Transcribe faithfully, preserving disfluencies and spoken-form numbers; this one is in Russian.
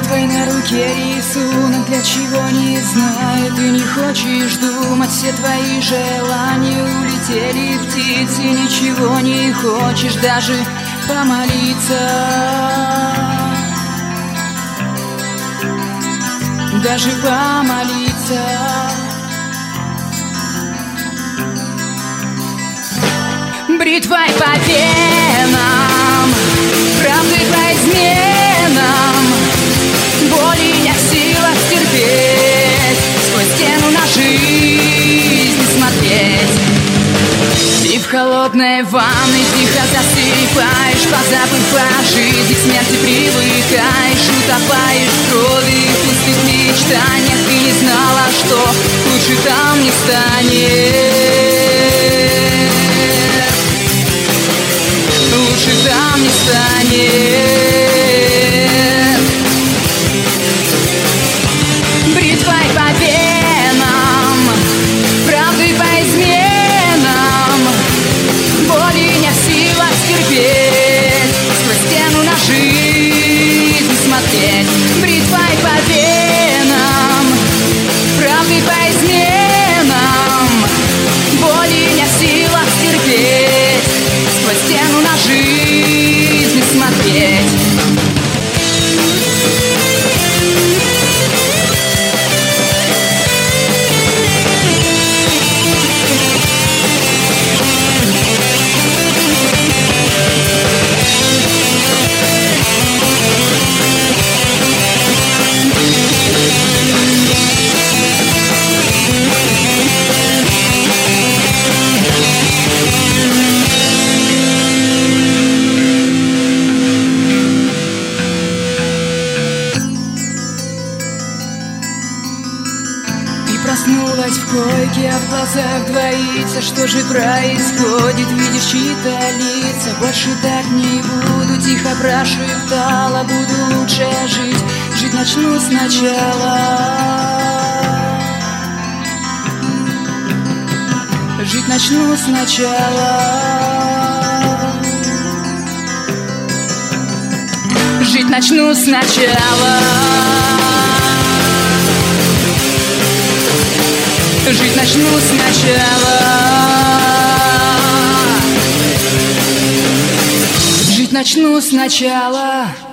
твой на руке рисунок, для чего не знаю. Ты не хочешь думать, все твои желания улетели в птицы. Ничего не хочешь даже помолиться, даже помолиться. Бритвой по венам, правдой по изменам, боли не в силах терпеть, сквозь стену на жизнь смотреть. И в холодной ванной тихо засыпаешь, позабыв о жизни, к смерти привыкаешь, утопаешь в крови, в пустых мечтаниях. Ты не знала, что лучше там не станет, лучше там не станет. Бритвой по венам, правдой по изменам, боли не в силах терпеть, сквозь стену на жизнь смотреть. Бритвой по венам, правдой по изменам, боли не в силах терпеть, сквозь стену на жизнь смотреть. Проснулась в койке, а в глазах двоится. Что же происходит? Видишь чьи-то лица. Больше так не буду, тихо прошептала. Буду лучше жить, жить начну сначала. Жить начну сначала. Жить начну сначала. Жить начну сначала. Жить начну сначала.